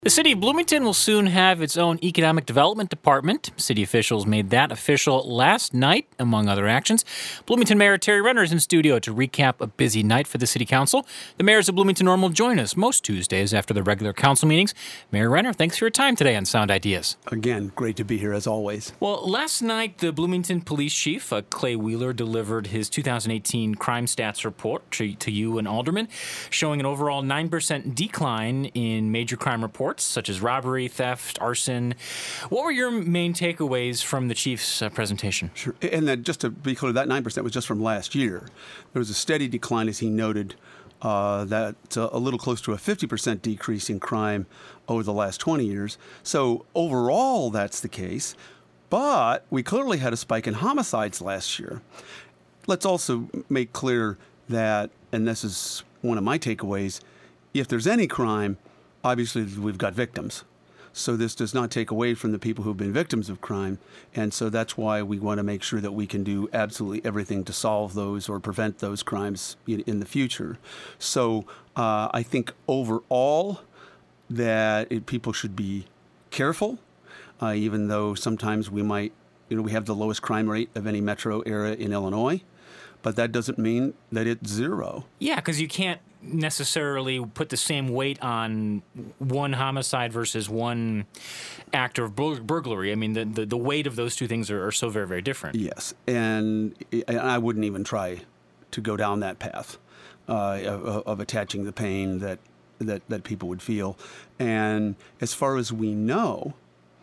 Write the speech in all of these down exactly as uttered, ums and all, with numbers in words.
The city of Bloomington will soon have its own economic development department. City officials made that official last night, among other actions. Bloomington Mayor Terry Renner is in studio to recap a busy night for the city council. The mayors of Bloomington Normal join us most Tuesdays after the regular council meetings. Mayor Renner, thanks for your time today on Sound Ideas. Again, great to be here as always. Well, last night, the Bloomington Police Chief, uh, Clay Wheeler, delivered his two thousand eighteen crime stats report to, to you and aldermen, showing an overall nine percent decline in major crime reports, such as robbery, theft, arson. What were your main takeaways from the chief's uh, presentation? Sure. And then just to be clear, that nine percent was just from last year. There was a steady decline, as he noted, uh, that uh, a little close to a fifty percent decrease in crime over the last twenty years. So overall, that's the case. But we clearly had a spike in homicides last year. Let's also make clear that, and this is one of my takeaways, if there's any crime, obviously, we've got victims. So this does not take away from the people who've been victims of crime. And so that's why we want to make sure that we can do absolutely everything to solve those or prevent those crimes in, in the future. So uh, I think overall that it, people should be careful, uh, even though sometimes we might, you know, we have the lowest crime rate of any metro area in Illinois. But that doesn't mean that it's zero. Yeah, because you can't necessarily put the same weight on one homicide versus one act of bur- burglary. I mean, the, the, the weight of those two things are, are so very, very different. Yes, and, and I wouldn't even try to go down that path uh, of, of attaching the pain that, that, that people would feel. And as far as we know,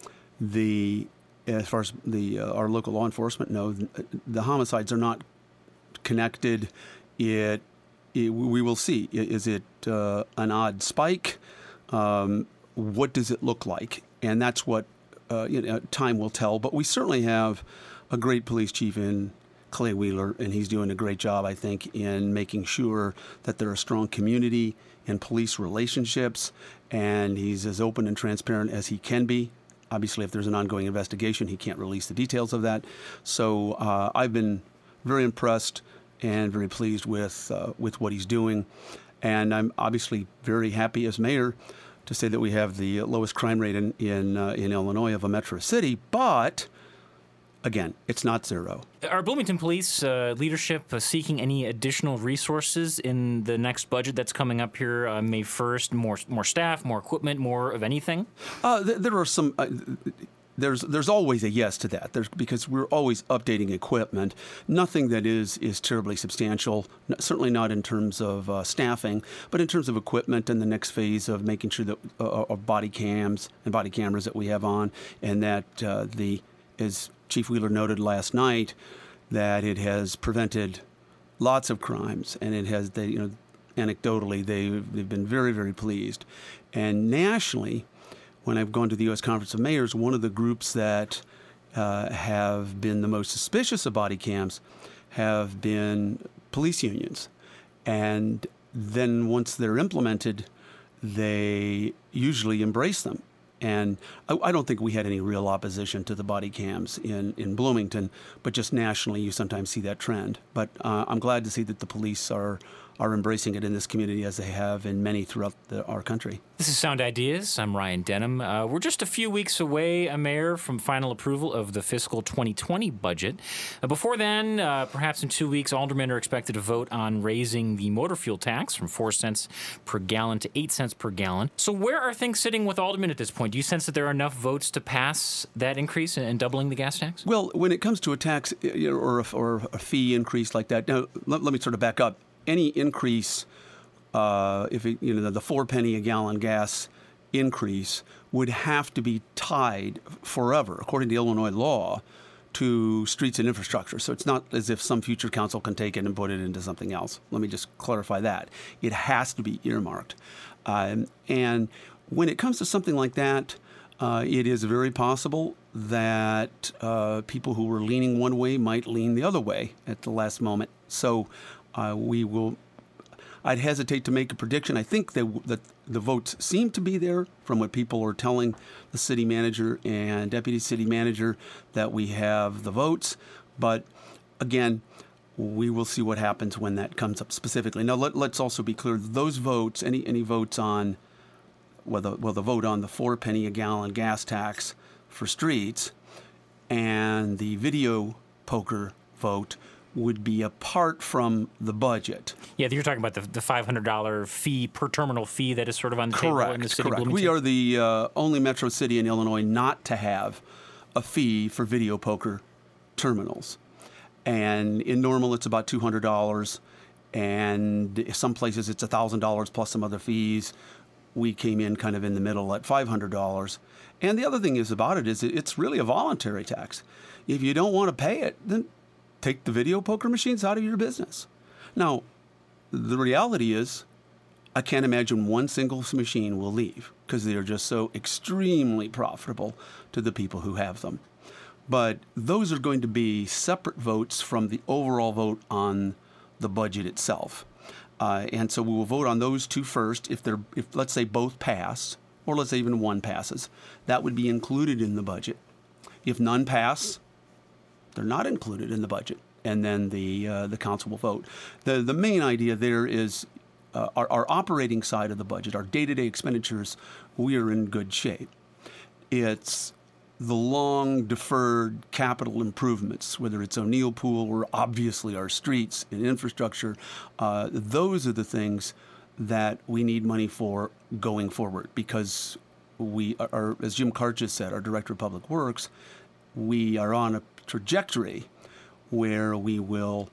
the as far as the uh, our local law enforcement know, the homicides are not connected. It, it we will see. Is it uh, an odd spike? Um, what does it look like? And that's what uh, you know, time will tell. But we certainly have a great police chief in Clay Wheeler, and he's doing a great job, I think, in making sure that there are strong community and police relationships, and he's as open and transparent as he can be. Obviously, if there's an ongoing investigation, he can't release the details of that. So uh, I've been very impressed and very pleased with uh, with what he's doing. And I'm obviously very happy as mayor to say that we have the lowest crime rate in in, uh, in Illinois of a metro city. But again, it's not zero. Are Bloomington Police uh, leadership uh, seeking any additional resources in the next budget that's coming up here uh, May first? More more staff, more equipment, more of anything? Uh, th- there are some. Uh, There's there's always a yes to that. There's because we're always updating equipment. Nothing that is is terribly substantial. Certainly not in terms of uh, staffing, but in terms of equipment and the next phase of making sure that uh, our body cams and body cameras that we have on, and that uh, the as Chief Wheeler noted last night, that it has prevented lots of crimes, and it has they you know anecdotally they they've been very very pleased, and nationally. When I've gone to the U S Conference of Mayors, one of the groups that uh, have been the most suspicious of body cams have been police unions. And then once they're implemented, they usually embrace them. And I, I don't think we had any real opposition to the body cams in, in Bloomington, but just nationally you sometimes see that trend. But uh, I'm glad to see that the police are are embracing it in this community as they have in many throughout the, our country. This is Sound Ideas. I'm Ryan Denham. Uh, we're just a few weeks away, uh, Mayor, from final approval of the fiscal twenty twenty budget. Uh, before then, uh, perhaps in two weeks, aldermen are expected to vote on raising the motor fuel tax from four cents per gallon to eight cents per gallon. So where are things sitting with aldermen at this point? Do you sense that there are enough votes to pass that increase and doubling the gas tax? Well, when it comes to a tax or a, or a fee increase like that, now let, let me sort of back up. Any increase, uh, if it, you know the, the four penny a gallon gas increase would have to be tied forever, according to Illinois law, to streets and infrastructure. So it's not as if some future council can take it and put it into something else. Let me just clarify that. It has to be earmarked. Um, and when it comes to something like that, uh, it is very possible that uh, people who were leaning one way might lean the other way at the last moment. So Uh, we will. I'd hesitate to make a prediction. I think that, that the votes seem to be there from what people are telling the city manager and deputy city manager that we have the votes. But again, we will see what happens when that comes up specifically. Now, let, let's also be clear: those votes, any any votes on well, the, well, the vote on the four penny a gallon gas tax for streets and the video poker vote would be apart from the budget. Yeah, you're talking about the, the five hundred dollars fee per terminal fee that is sort of on the correct, table in the city correct. of Bloomington? We are the uh, only metro city in Illinois not to have a fee for video poker terminals. And in Normal, it's about two hundred dollars. And some places it's one thousand dollars plus some other fees. We came in kind of in the middle at five hundred dollars. And the other thing is about it is it's really a voluntary tax. If you don't want to pay it, then take the video poker machines out of your business. Now, the reality is, I can't imagine one single machine will leave because they are just so extremely profitable to the people who have them. But those are going to be separate votes from the overall vote on the budget itself. Uh, and so we will vote on those two first. If they're, if let's say both pass, or let's say even one passes, that would be included in the budget. If none pass, they're not included in the budget, and then the uh, the council will vote. The the main idea there is uh, our, our operating side of the budget, our day-to-day expenditures, we are in good shape. It's the long deferred capital improvements, whether it's O'Neill Pool or obviously our streets and infrastructure, uh, those are the things that we need money for going forward, because we are, as Jim Karchis said, our Director of Public Works, we are on a trajectory where we will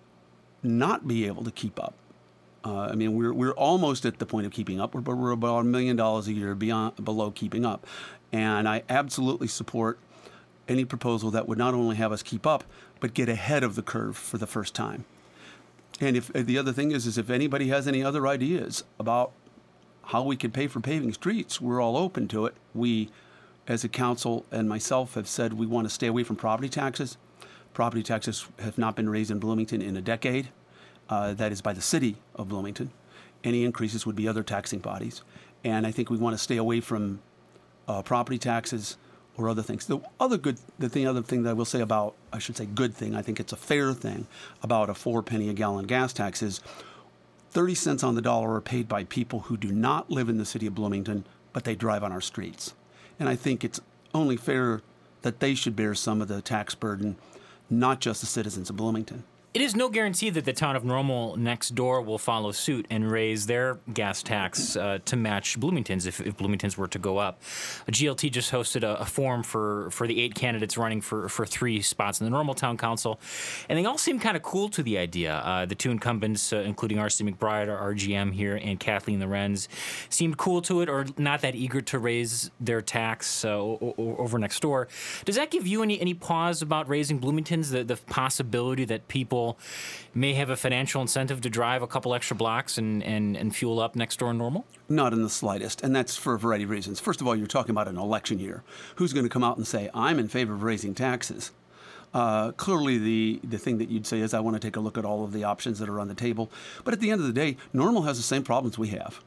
not be able to keep up. Uh, I mean, we're we're almost at the point of keeping up, but we're about a million dollars a year beyond below keeping up. And I absolutely support any proposal that would not only have us keep up, but get ahead of the curve for the first time. And if the other thing is, is if anybody has any other ideas about how we could pay for paving streets, we're all open to it. We, as a council and myself, have said we want to stay away from property taxes. Property taxes have not been raised in Bloomington in a decade. Uh, that is by the city of Bloomington. Any increases would be other taxing bodies. And I think we want to stay away from uh, property taxes or other things. The other good, the thing, other thing that I will say about, I should say good thing, I think it's a fair thing about a four penny a gallon gas tax is thirty cents on the dollar are paid by people who do not live in the city of Bloomington, but they drive on our streets. And I think it's only fair that they should bear some of the tax burden, not just the citizens of Bloomington. It is no guarantee that the town of Normal next door will follow suit and raise their gas tax uh, to match Bloomington's if, if Bloomington's were to go up. G L T just hosted a, a forum for, for the eight candidates running for, for three spots in the Normal Town Council, and they all seem kind of cool to the idea. Uh, the two incumbents, uh, including R C McBride, our R G M here, and Kathleen Lorenz, seemed cool to it or not that eager to raise their tax uh, o- o- over next door. Does that give you any, any pause about raising Bloomington's, the, the possibility that people may have a financial incentive to drive a couple extra blocks and, and, and fuel up next door in Normal? Not in the slightest, and that's for a variety of reasons. First of all, you're talking about an election year. Who's going to come out and say, I'm in favor of raising taxes? Uh, clearly, the, the thing that you'd say is, I want to take a look at all of the options that are on the table. But at the end of the day, Normal has the same problems we have.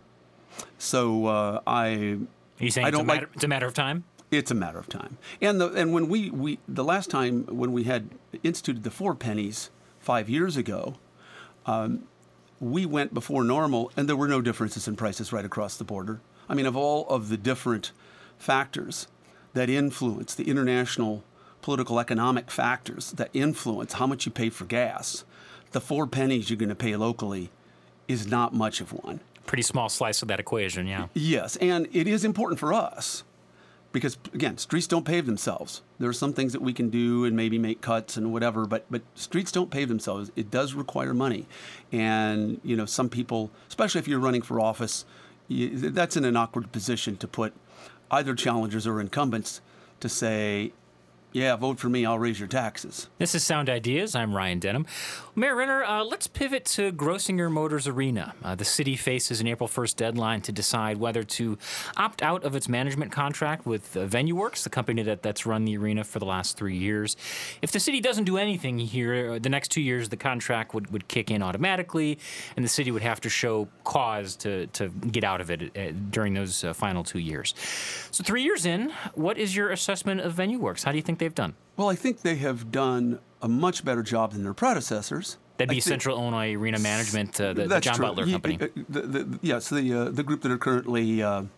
So uh, I... Are you saying I it's, don't a matter, like, it's a matter of time? It's a matter of time. And the, and when we, we the last time when we had instituted the four pennies five years ago, um, we went before Normal, and there were no differences in prices right across the border. I mean, of all of the different factors that influence the international political economic factors that influence how much you pay for gas, the four pennies you're going to pay locally is not much of one. Pretty small slice of that equation, yeah. Yes, and it is important for us because, again, streets don't pave themselves. There are some things that we can do and maybe make cuts and whatever, but but streets don't pave themselves. It does require money. And, you know, some people, especially if you're running for office, you, that's in an awkward position to put either challengers or incumbents to say, yeah, vote for me, I'll raise your taxes. This is Sound Ideas. I'm Ryan Denham. Mayor Renner, uh, let's pivot to Grossinger Motors Arena. Uh, the city faces an April first deadline to decide whether to opt out of its management contract with uh, VenueWorks, the company that, that's run the arena for the last three years. If the city doesn't do anything here, uh, the next two years, the contract would, would kick in automatically, and the city would have to show cause to, to get out of it uh, during those uh, final two years. So three years in, what is your assessment of VenueWorks? How do you think they've done? Well, I think they have done a much better job than their predecessors. That'd be I think, Central Illinois Arena Management, uh, the, the John true. Butler He, company. uh, the, the, yes, the uh, the group that are currently uh,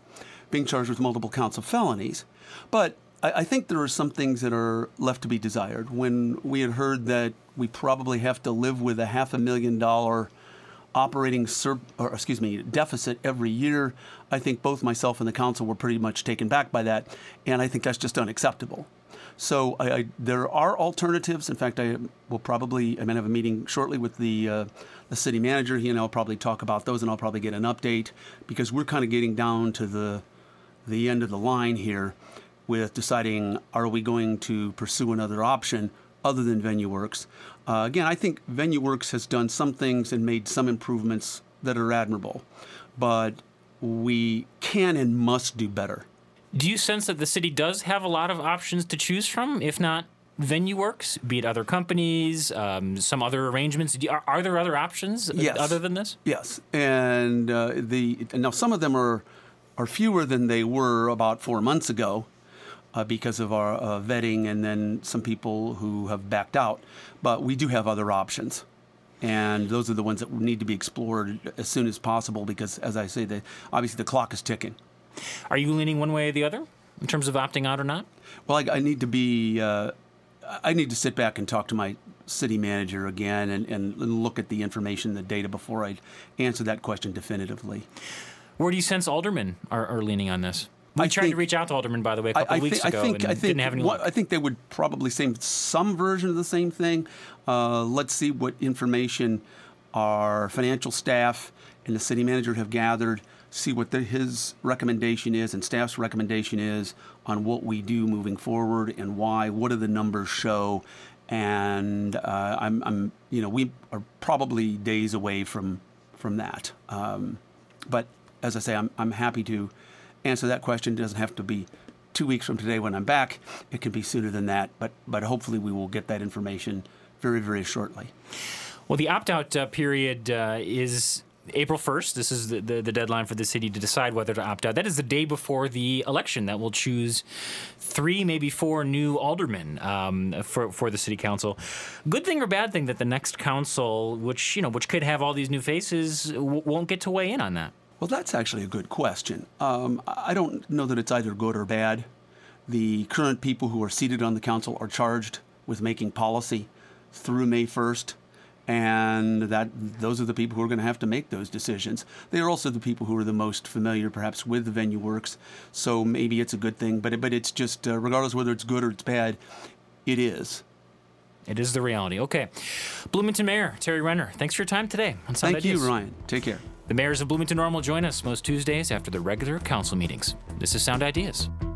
being charged with multiple counts of felonies. But I, I think there are some things that are left to be desired. When we had heard that we probably have to live with a half a million dollar operating sur- or excuse me deficit every year, I think both myself and the council were pretty much taken back by that, and I think that's just unacceptable. So I, I, there are alternatives. In fact, I will probably I'm going to have a meeting shortly with the uh, the city manager. He and I will probably talk about those, and I'll probably get an update because we're kind of getting down to the the end of the line here with deciding, are we going to pursue another option other than VenueWorks? Uh, again, I think VenueWorks has done some things and made some improvements that are admirable, but we can and must do better. Do you sense that the city does have a lot of options to choose from, if not VenueWorks, be it other companies, um, some other arrangements? Do you, are, are there other options yes. other than this? Yes, and uh, the now some of them are are fewer than they were about four months ago uh, because of our uh, vetting, and then some people who have backed out. But we do have other options, and those are the ones that need to be explored as soon as possible because, as I say, the, obviously the clock is ticking. Are you leaning one way or the other in terms of opting out or not? Well, I, I need to be. Uh, I need to sit back and talk to my city manager again and, and look at the information, the data, before I answer that question definitively. Where do you sense aldermen are, are leaning on this? We I tried think, to reach out to aldermen, by the way, a couple I, I of weeks think, ago I think, and I think, didn't have any luck. what, I think they would probably say some version of the same thing. Uh, let's see what information our financial staff and the city manager have gathered, see what the, his recommendation is and staff's recommendation is on what we do moving forward and why, what do the numbers show. And uh, I'm, I'm, you know, we are probably days away from from that. Um, but as I say, I'm, I'm happy to answer that question. It doesn't have to be two weeks from today when I'm back. It can be sooner than that. But but hopefully we will get that information very, very shortly. Well, the opt-out uh, period uh, is April first. This is the, the, the deadline for the city to decide whether to opt out. That is the day before the election that will choose three, maybe four new aldermen um, for for the city council. Good thing or bad thing that the next council, which you know, which could have all these new faces, w- won't get to weigh in on that? Well, that's actually a good question. Um, I don't know that it's either good or bad. The current people who are seated on the council are charged with making policy through May first. And that those are the people who are going to have to make those decisions. They are also the people who are the most familiar, perhaps, with the VenueWorks. So maybe it's a good thing, but but it's just uh, regardless whether it's good or it's bad, it is. It is the reality. Okay, Bloomington Mayor Terry Renner, thanks for your time today on Sound Thank Ideas. you, Ryan. Take care. The mayors of Bloomington Normal join us most Tuesdays after the regular council meetings. This is Sound Ideas.